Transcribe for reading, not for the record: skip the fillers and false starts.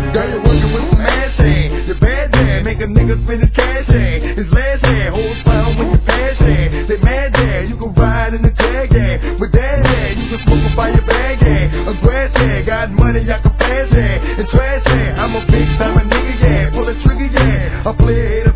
Girl, you're working with some ass hand. Your bad dad make a nigga spend his cash hand. His last hand, hoes found when you pass hand. They mad dad, you can ride in the tag hand. With dad hand, you can smoke by your bag hand. A grass hand, got money, I can fast hand. And trash hand, I'm a big time a nigga, yeah. Pull a trigger, yeah. I play it